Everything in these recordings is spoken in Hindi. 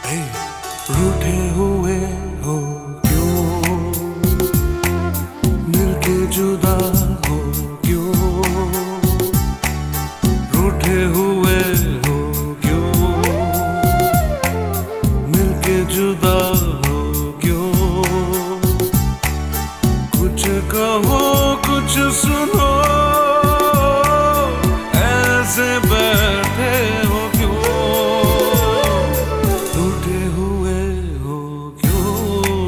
हे, रूठे हुए हो क्यों, मिलके जुदा हो क्यों, रूठे हुए हो क्यों, मिलके जुदा हो क्यों, कुछ कहो कुछ सुनो, ऐसे बैठे हो क्यों, रूठे हुए हो क्यों,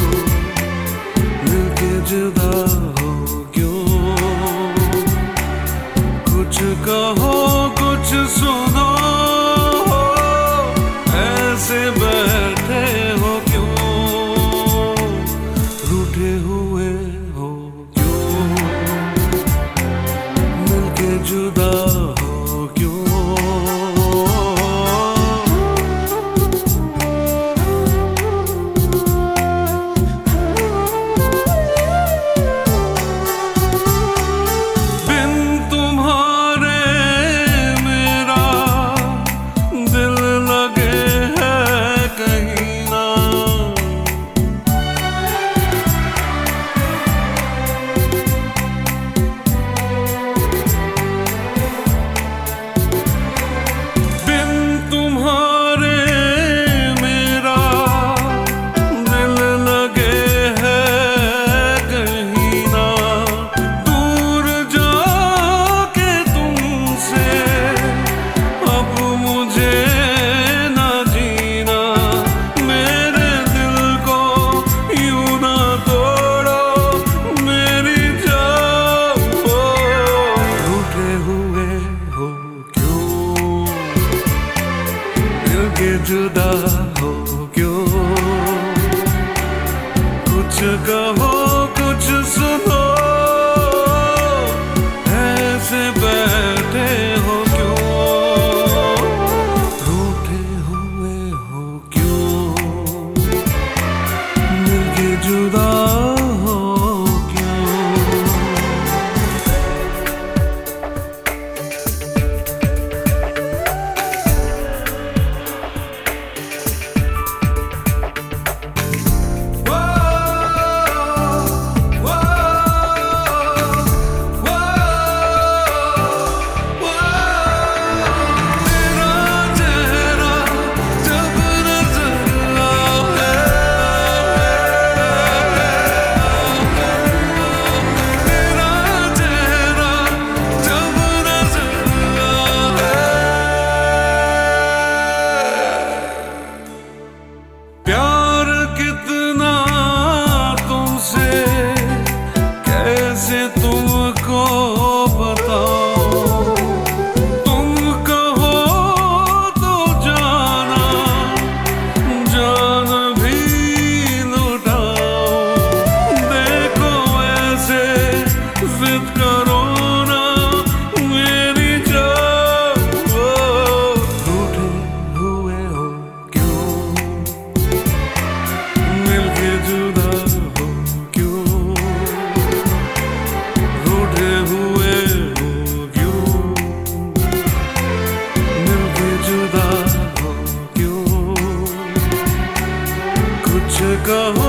मिलके जुदा हो क्यों, कुछ कहो कुछ सुनो, ऐसे बैठे हो क्यों, रूठे हुए हो क्यों, मिलके जुदा हो क्यों। बिन तुम्हारे मेरा दिल लगे है कहीं ना, बिन तुम्हारे मेरा दिल लगे है कहीं ना, दूर जाके तुमसे अब मुझे ना जीना, मेरे दिल को यूं ना तोड़ो, मेरी जाओ, रूठे हुए हो क्यों, दिल के जुदा हो क्यों, कुछ कहो कुछ सुनो, ऐसे बैठे हो क्यों, रूठे हुए हो क्यों, मिलके जुदा हो क्यों। प्यार कितना तुमसे कैसे तुमको बताओ, तुम कहो तो जाना जान भी लुटाओ, देखो ऐसे जिद करो ना मेरी जाओ, रूठे हुए हो क्यों, मिलके जुदा हो क्यों, रूठे हुए हो क्यों, मिलके जुदा हो क्यों, कुछ कहो